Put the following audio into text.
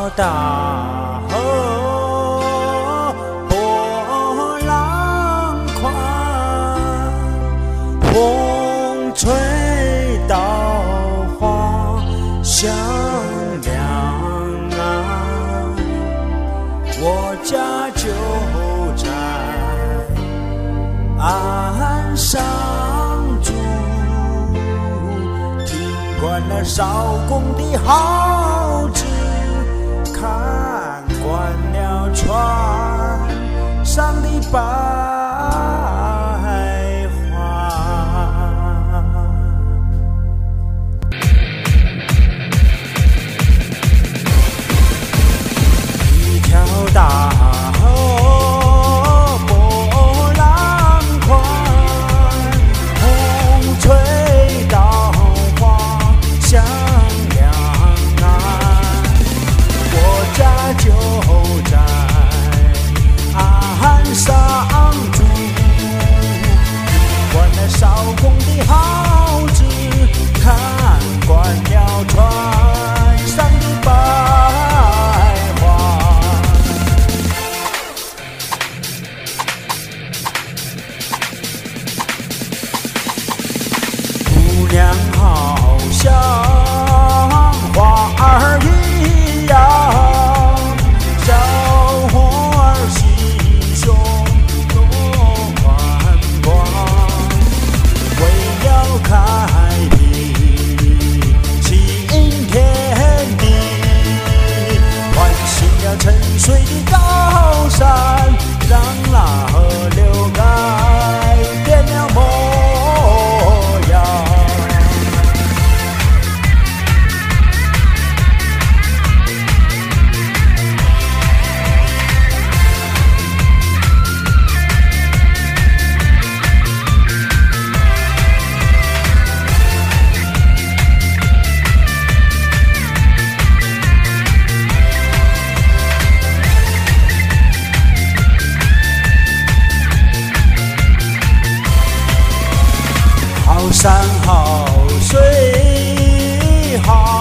大河波浪宽，风吹稻花香两岸。我家就在岸上住，听惯了少公的号子，看惯了船上的百花。一条大河波浪宽，风吹稻花香两岸。我家就在岸上住，听惯了少公的号子，看惯了船上的百花。姑娘好像花儿一样，小伙儿心胸多宽广，为了开辟新天地，唤醒了沉睡的高山，让那河流改变了模样。好山好水好